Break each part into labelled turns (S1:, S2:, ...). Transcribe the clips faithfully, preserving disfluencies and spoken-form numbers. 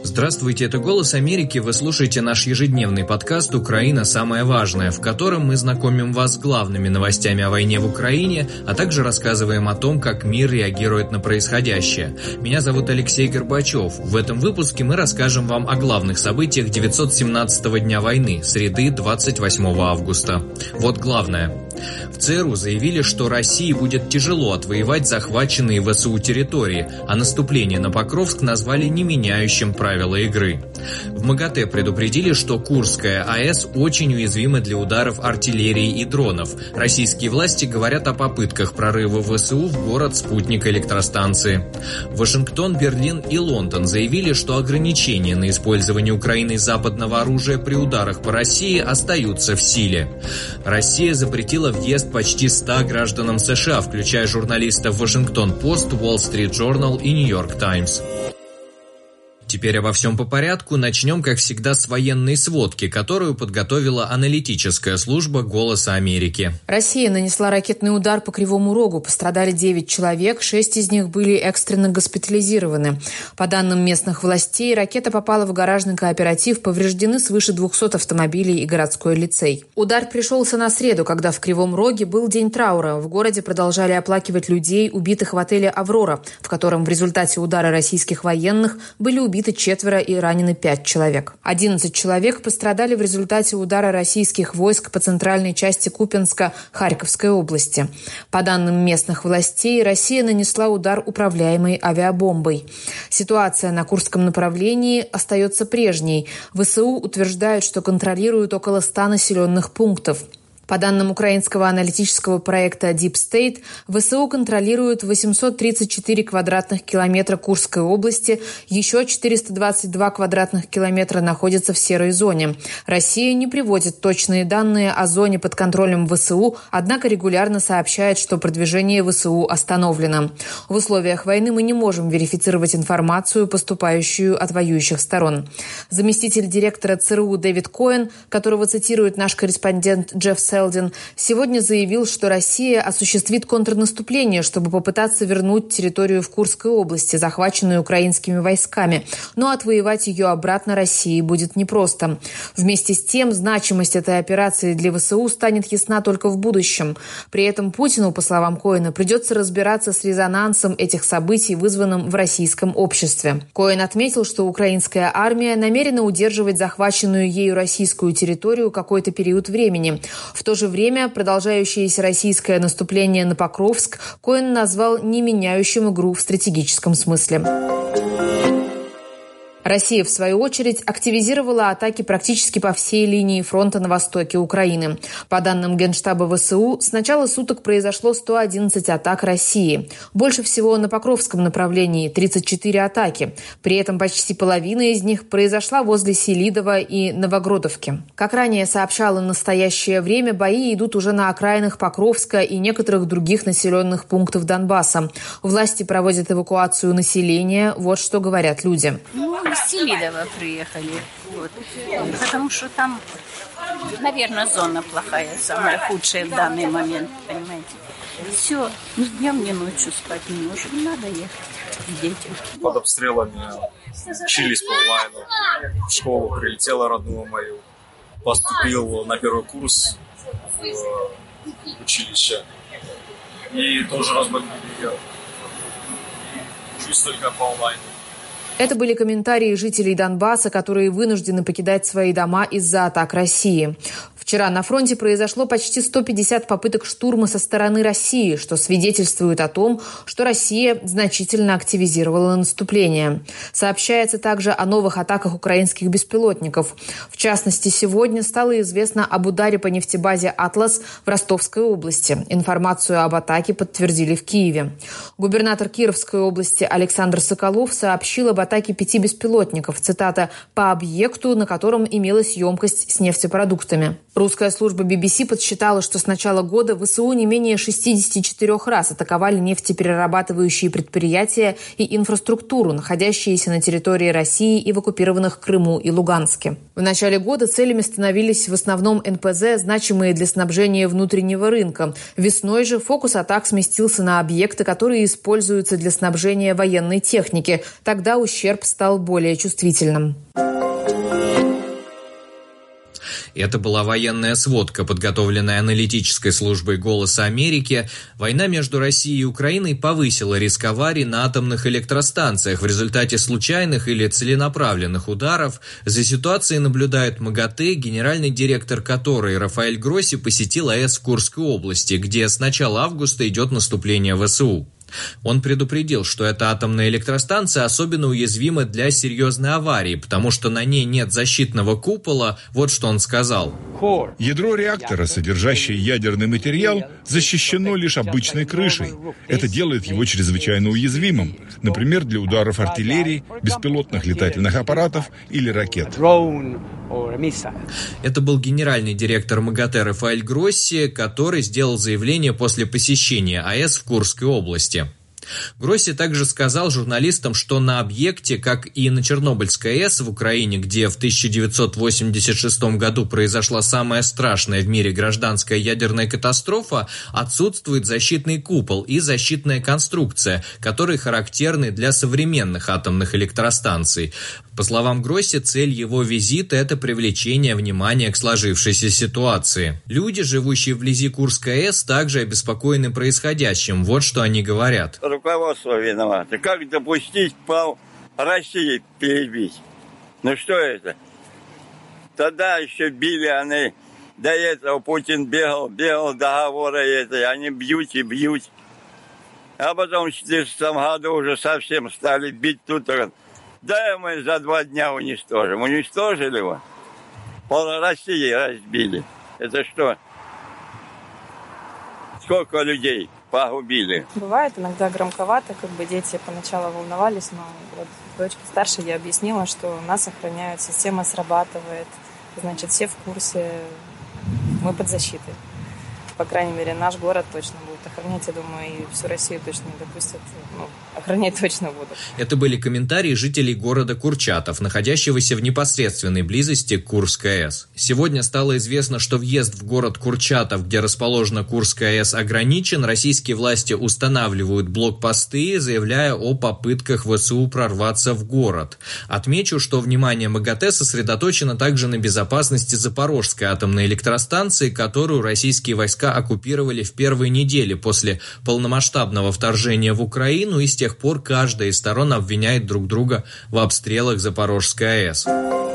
S1: Здравствуйте, это «Голос Америки». Вы слушаете наш ежедневный подкаст «Украина. Самое важное», в котором мы знакомим вас с главными новостями о войне в Украине, а также рассказываем о том, как мир реагирует на происходящее. Меня зовут Алексей Горбачев. В этом выпуске мы расскажем вам о главных событиях девятьсот семнадцатого дня войны, среды двадцать восьмого августа. Вот главное. В ЦРУ заявили, что России будет тяжело отвоевать захваченные ВСУ территории, а наступление на Покровск назвали не меняющим правила игры. В МАГАТЭ предупредили, что Курская АЭС очень уязвима для ударов артиллерии и дронов. Российские власти говорят о попытках прорыва ВСУ в город-спутник электростанции. Вашингтон, Берлин и Лондон заявили, что ограничения на использование Украиной западного оружия при ударах по России остаются в силе. Россия запретила въезд почти ста гражданам США, включая журналистов Вашингтон-Пост, Уолл-Стрит Джорнал и Нью-Йорк Таймс. Теперь обо всем по порядку. Начнем, как всегда, с военной сводки, которую подготовила аналитическая служба «Голоса Америки».
S2: Россия нанесла ракетный удар по Кривому Рогу. Пострадали девять человек, шесть из них были экстренно госпитализированы. По данным местных властей, ракета попала в гаражный кооператив, повреждены свыше двухсот автомобилей и городской лицей. Удар пришелся на среду, когда в Кривом Роге был день траура. В городе продолжали оплакивать людей, убитых в отеле «Аврора», в котором в результате удара российских военных были убиты Убиты четверо и ранены пять человек. Одиннадцать человек пострадали в результате удара российских войск по центральной части Купянска Харьковской области. По данным местных властей, Россия нанесла удар управляемой авиабомбой. Ситуация на Курском направлении остается прежней. ВСУ утверждают, что контролируют около ста населенных пунктов. По данным украинского аналитического проекта Deep State, ВСУ контролируют восемьсот тридцать четыре квадратных километра Курской области, еще четыреста двадцать два квадратных километра находятся в серой зоне. Россия не приводит точные данные о зоне под контролем ВСУ, однако регулярно сообщает, что продвижение ВСУ остановлено. В условиях войны мы не можем верифицировать информацию, поступающую от воюющих сторон. Заместитель директора ЦРУ Дэвид Коэн, которого цитирует наш корреспондент Джефф Селдин, сегодня заявил, что Россия осуществит контрнаступление, чтобы попытаться вернуть территорию в Курской области, захваченную украинскими войсками. Но отвоевать ее обратно России будет непросто. Вместе с тем, значимость этой операции для ВСУ станет ясна только в будущем. При этом Путину, по словам Коэна, придется разбираться с резонансом этих событий, вызванным в российском обществе. Коэн отметил, что украинская армия намерена удерживать захваченную ею российскую территорию какой-то период времени. В В то же время продолжающееся российское наступление на Покровск Коэн назвал не меняющим игру в стратегическом смысле. Россия, в свою очередь, активизировала атаки практически по всей линии фронта на востоке Украины. По данным Генштаба ВСУ, с начала суток произошло сто одиннадцать атак России. Больше всего на Покровском направлении – тридцать четыре атаки. При этом почти половина из них произошла возле Селидова и Новогродовки. Как ранее сообщало «Настоящее время», бои идут уже на окраинах Покровска и некоторых других населенных пунктов Донбасса. Власти проводят эвакуацию населения. Вот что говорят люди.
S3: С Селидова приехали, вот. Потому что там, наверное, зона плохая, самая худшая в данный момент, понимаете. Все, ни днем, ни ночью спать не можем, надо ехать к детям.
S4: Под обстрелами учились по онлайну, в школу прилетела родную мою, поступил на первый курс в училище и тоже разбомбили ее. Учусь только по онлайну.
S2: Это были комментарии жителей Донбасса, которые вынуждены покидать свои дома из-за атак России. Вчера на фронте произошло почти сто пятьдесят попыток штурма со стороны России, что свидетельствует о том, что Россия значительно активизировала наступление. Сообщается также о новых атаках украинских беспилотников. В частности, сегодня стало известно об ударе по нефтебазе «Атлас» в Ростовской области. Информацию об атаке подтвердили в Киеве. Губернатор Кировской области Александр Соколов сообщил об атаке пяти беспилотников, цитата, «по объекту, на котором имелась емкость с нефтепродуктами». Русская служба би би си подсчитала, что с начала года ВСУ не менее шестьдесят четыре раз атаковали нефтеперерабатывающие предприятия и инфраструктуру, находящиеся на территории России и в оккупированных Крыму и Луганске. В начале года целями становились в основном эн пэ зэ, значимые для снабжения внутреннего рынка. Весной же фокус атак сместился на объекты, которые используются для снабжения военной техники. Тогда ущерб стал более чувствительным.
S1: Это была военная сводка, подготовленная аналитической службой «Голоса Америки». Война между Россией и Украиной повысила риск аварий на атомных электростанциях в результате случайных или целенаправленных ударов. За ситуацией наблюдает МАГАТЭ, генеральный директор которой Рафаэль Гросси посетил АЭС в Курской области, где с начала августа идет наступление ВСУ. Он предупредил, что эта атомная электростанция особенно уязвима для серьезной аварии, потому что на ней нет защитного купола. Вот что он сказал.
S5: Ядро реактора, содержащее ядерный материал, защищено лишь обычной крышей. Это делает его чрезвычайно уязвимым, например, для ударов артиллерии, беспилотных летательных аппаратов или ракет.
S1: Это был генеральный директор МАГАТЭ Рафаэль Гросси, который сделал заявление после посещения АЭС в Курской области. Гросси также сказал журналистам, что на объекте, как и на Чернобыльской АЭС в Украине, где в тысяча девятьсот восемьдесят шестом году произошла самая страшная в мире гражданская ядерная катастрофа, отсутствует защитный купол и защитная конструкция, которые характерны для современных атомных электростанций. По словам Гросси, цель его визита – это привлечение внимания к сложившейся ситуации. Люди, живущие вблизи Курской АЭС, также обеспокоены происходящим. Вот что они говорят.
S6: Руководство виновато. Как допустить по России перебить? Ну что это? Тогда еще били они, до этого Путин бегал, бегал договоры эти, они бьют и бьют. А потом в четырнадцатом году уже совсем стали бить тут. Да, мы за два дня уничтожим. Уничтожили его. Пол России разбили. Это что? Сколько людей погубили?
S7: Бывает иногда громковато, как бы дети поначалу волновались, но вот дочке старшей я объяснила, что нас охраняют, система срабатывает, значит, все в курсе, мы под защитой. По крайней мере, наш город точно будет охранять, я думаю, и всю Россию точно не допустят, ну, охранять точно будут.
S1: Это были комментарии жителей города Курчатов, находящегося в непосредственной близости к Курской АЭС. Сегодня стало известно, что въезд в город Курчатов, где расположена Курская АЭС, ограничен. Российские власти устанавливают блокпосты, заявляя о попытках ВСУ прорваться в город. Отмечу, что внимание МАГАТЭ сосредоточено также на безопасности Запорожской атомной электростанции, которую российские войска оккупировали в первые недели после полномасштабного вторжения в Украину, и с тех пор каждая из сторон обвиняет друг друга в обстрелах Запорожской АЭС.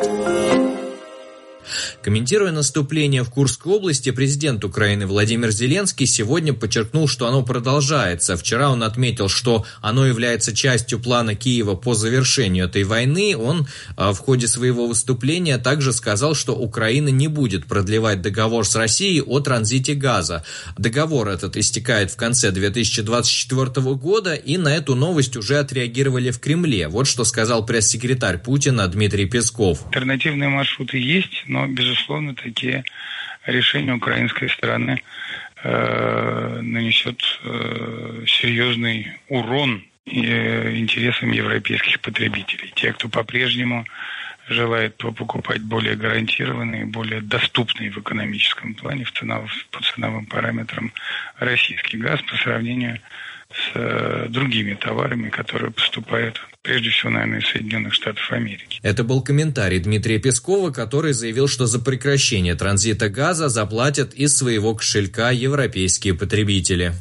S1: Комментируя наступление в Курской области, президент Украины Владимир Зеленский сегодня подчеркнул, что оно продолжается. Вчера он отметил, что оно является частью плана Киева по завершению этой войны. Он в ходе своего выступления также сказал, что Украина не будет продлевать договор с Россией о транзите газа. Договор этот истекает в конце две тысячи двадцать четвёртого года, и на эту новость уже отреагировали в Кремле. Вот что сказал пресс-секретарь Путина Дмитрий Песков.
S8: Альтернативные маршруты есть, но, безусловно, такие решения украинской стороны э, нанесет э, серьезный урон э, интересам европейских потребителей. Те, кто по-прежнему желает покупать более гарантированный, более доступный в экономическом плане, в ценов, по ценовым параметрам российский газ по сравнению с э, другими товарами, которые поступают, прежде всего, наверное, из Соединенных Штатов Америки.
S1: Это был комментарий Дмитрия Пескова, который заявил, что за прекращение транзита газа заплатят из своего кошелька европейские потребители.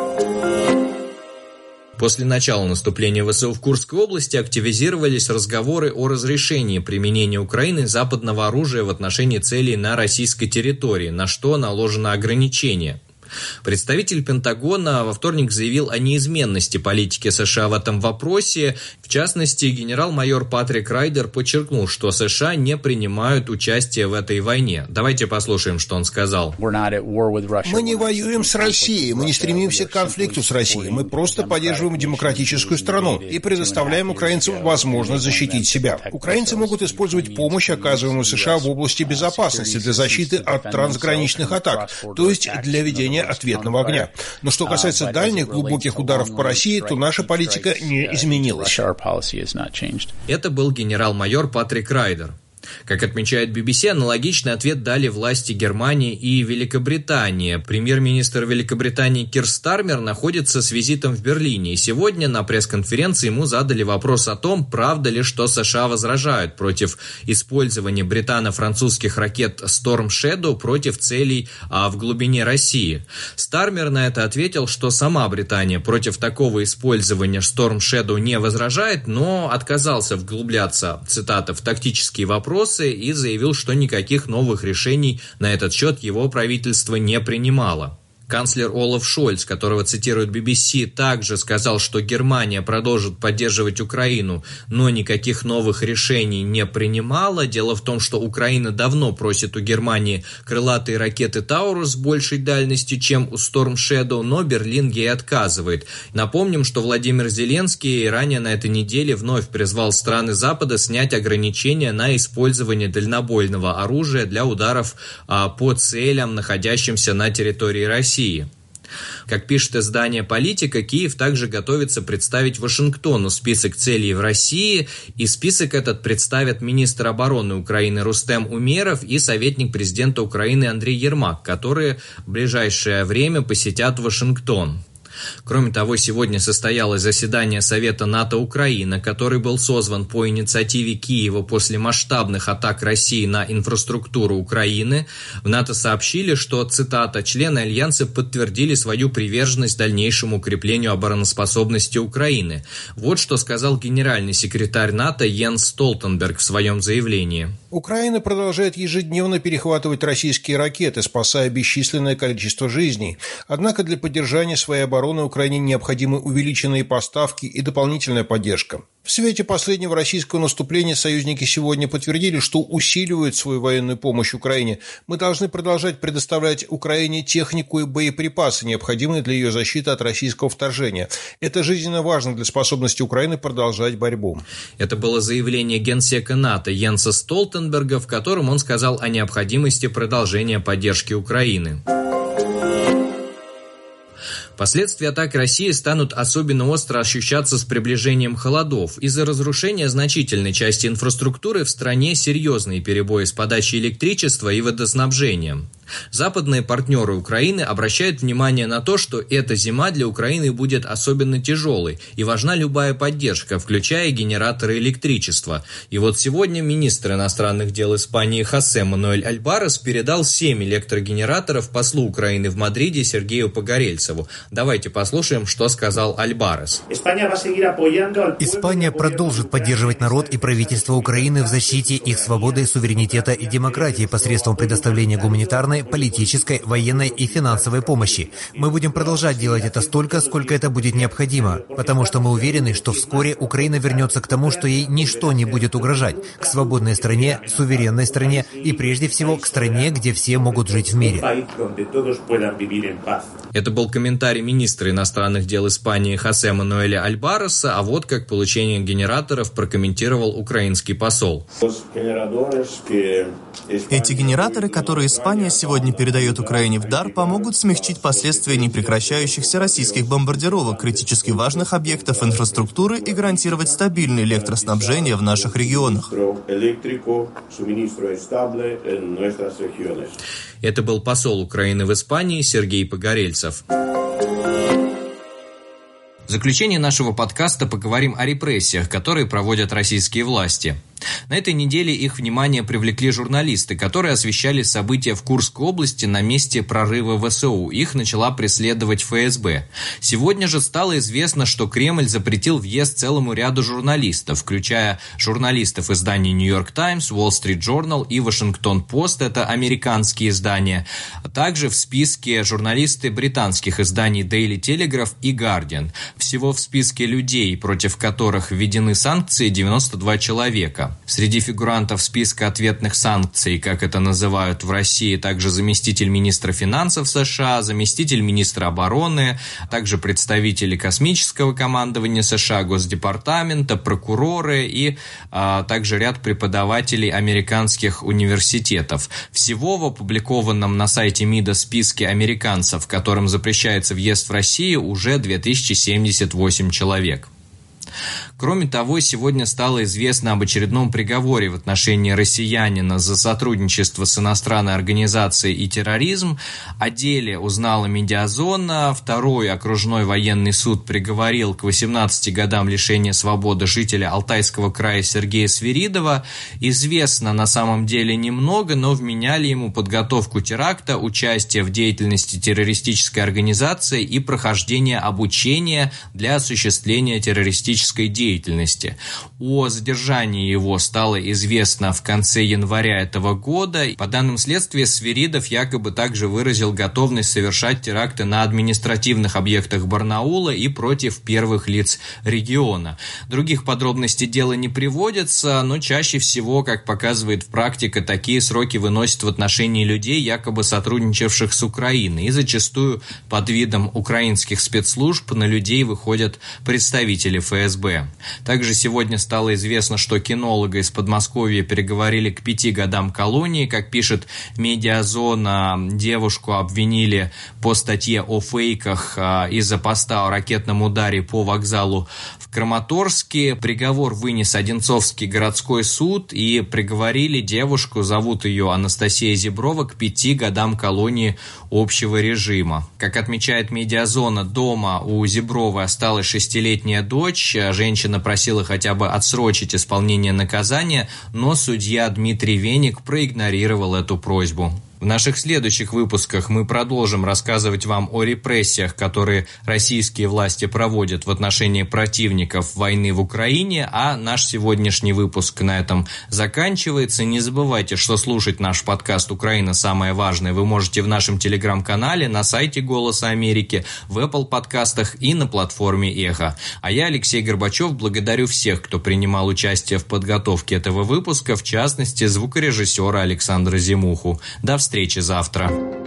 S1: После начала наступления ВСУ в Курской области активизировались разговоры о разрешении применения Украиной западного оружия в отношении целей на российской территории, на что наложено ограничение. Представитель Пентагона во вторник заявил о неизменности политики США в этом вопросе. В частности, генерал-майор Патрик Райдер подчеркнул, что США не принимают участие в этой войне. Давайте послушаем, что он сказал.
S9: Мы не воюем с Россией, мы не стремимся к конфликту с Россией. Мы просто поддерживаем демократическую страну и предоставляем украинцам возможность защитить себя. Украинцы могут использовать помощь, оказываемую США в области безопасности для защиты от трансграничных атак, то есть для ведения ответного огня. Но что касается дальних глубоких ударов по России, то наша политика не изменилась.
S1: Это был генерал-майор Патрик Райдер. Как отмечает би би си, аналогичный ответ дали власти Германии и Великобритании. Премьер-министр Великобритании Кир Стармер находится с визитом в Берлине, и сегодня на пресс-конференции ему задали вопрос о том, правда ли, что США возражают против использования британо-французских ракет Storm Shadow против целей а, в глубине России. Стармер на это ответил, что сама Британия против такого использования Storm Shadow не возражает, но отказался вглубляться, цитата, в тактические вопросы, и заявил, что никаких новых решений на этот счет его правительство не принимало. Канцлер Олаф Шольц, которого цитирует би би си, также сказал, что Германия продолжит поддерживать Украину, но никаких новых решений не принимала. Дело в том, что Украина давно просит у Германии крылатые ракеты «Таурус» с большей дальностью, чем у Storm Shadow, но Берлин ей отказывает. Напомним, что Владимир Зеленский ранее на этой неделе вновь призвал страны Запада снять ограничения на использование дальнобойного оружия для ударов а, по целям, находящимся на территории России. Как пишет издание «Политика», Киев также готовится представить Вашингтону список целей в России, и список этот представят министр обороны Украины Рустем Умеров и советник президента Украины Андрей Ермак, которые в ближайшее время посетят Вашингтон. Кроме того, сегодня состоялось заседание Совета НАТО-Украина, который был созван по инициативе Киева после масштабных атак России на инфраструктуру Украины. В НАТО сообщили, что, цитата, члены Альянса подтвердили свою приверженность дальнейшему укреплению обороноспособности Украины. Вот что сказал генеральный секретарь НАТО Йенс Столтенберг в своем заявлении.
S9: Украина продолжает ежедневно перехватывать российские ракеты, спасая бесчисленное количество жизней. Однако для поддержания своей обороны Украине необходимы увеличенные поставки и дополнительная поддержка. В свете последнего российского наступления союзники сегодня подтвердили, что усиливают свою военную помощь Украине. Мы должны продолжать предоставлять Украине технику и боеприпасы, необходимые для ее защиты от российского вторжения. Это жизненно важно для способности Украины продолжать борьбу.
S1: Это было заявление генсека НАТО Йенса Столтенберга, в котором он сказал о необходимости продолжения поддержки Украины. Последствия атак России станут особенно остро ощущаться с приближением холодов. Из-за разрушения значительной части инфраструктуры в стране серьезные перебои с подачей электричества и водоснабжением. Западные партнеры Украины обращают внимание на то, что эта зима для Украины будет особенно тяжелой, и важна любая поддержка, включая генераторы электричества. И вот сегодня министр иностранных дел Испании Хосе Мануэль Альбарес передал семь электрогенераторов послу Украины в Мадриде Сергею Погорельцеву. Давайте послушаем, что сказал Альбарес.
S10: Испания продолжит поддерживать народ и правительство Украины в защите их свободы, суверенитета и демократии посредством предоставления гуманитарной, политической, военной и финансовой помощи. Мы будем продолжать делать это столько, сколько это будет необходимо, потому что мы уверены, что вскоре Украина вернется к тому, что ей ничто не будет угрожать, к свободной стране, суверенной стране и прежде всего к стране, где все могут жить в мире.
S1: Это был комментарий министра иностранных дел Испании Хосе Мануэля Альбареса, а вот как получение генераторов прокомментировал украинский посол.
S11: Эти генераторы, которые Испания сегодня передает Украине в дар, помогут смягчить последствия непрекращающихся российских бомбардировок критически важных объектов инфраструктуры и гарантировать стабильное электроснабжение в наших регионах.
S1: Это был посол Украины в Испании Сергей Погорельцев. В заключение нашего подкаста поговорим о репрессиях, которые проводят российские власти. На этой неделе их внимание привлекли журналисты, которые освещали события в Курской области на месте прорыва ВСУ. Их начала преследовать эф эс бэ. Сегодня же стало известно, что Кремль запретил въезд целому ряду журналистов, включая журналистов изданий «Нью-Йорк Таймс», «Уолл Стрит Джорнал» и «Вашингтон Пост», это американские издания, а также в списке журналисты британских изданий «Дейли Телеграф» и «Гардиан». Всего в списке людей, против которых введены санкции, девяносто два человека. Среди фигурантов списка ответных санкций, как это называют в России, также заместитель министра финансов США, заместитель министра обороны, а также представители космического командования США, Госдепартамента, прокуроры и а, также ряд преподавателей американских университетов. Всего в опубликованном на сайте МИДа списке американцев, которым запрещается въезд в Россию, уже две тысячи семьдесят восемь человек. Кроме того, сегодня стало известно об очередном приговоре в отношении россиянина за сотрудничество с иностранной организацией и терроризм. О деле узнала «Медиазона». Второй окружной военный суд приговорил к восемнадцати годам лишения свободы жителя Алтайского края Сергея Свиридова. Известно на самом деле немного, но вменяли ему подготовку теракта, участие в деятельности террористической организации и прохождение обучения для осуществления террористической деятельности. О задержании его стало известно в конце января этого года. По данным следствия, Свиридов якобы также выразил готовность совершать теракты на административных объектах Барнаула и против первых лиц региона. Других подробностей дела не приводятся, но чаще всего, как показывает практика, такие сроки выносят в отношении людей, якобы сотрудничавших с Украиной. И зачастую под видом украинских спецслужб на людей выходят представители эф эс бэ. Также сегодня стало известно, что кинолога из Подмосковья приговорили к пяти годам колонии. Как пишет «Медиазона», девушку обвинили по статье о фейках из-за поста о ракетном ударе по вокзалу в Краматорске. Приговор вынес Одинцовский городской суд, и приговорили девушку, зовут ее Анастасия Зеброва, к пяти годам колонии общего режима. Как отмечает «Медиазона», дома у Зебровой осталась шестилетняя дочь. Женщина просила хотя бы отсрочить исполнение наказания, но судья Дмитрий Веник проигнорировал эту просьбу. В наших следующих выпусках мы продолжим рассказывать вам о репрессиях, которые российские власти проводят в отношении противников войны в Украине, а наш сегодняшний выпуск на этом заканчивается. Не забывайте, что слушать наш подкаст «Украина. Самое важное» вы можете в нашем телеграм-канале, на сайте «Голоса Америки», в Apple подкастах и на платформе «Эхо». А я, Алексей Горбачев, благодарю всех, кто принимал участие в подготовке этого выпуска, в частности, звукорежиссера Александра Зимуху. До встречи завтра.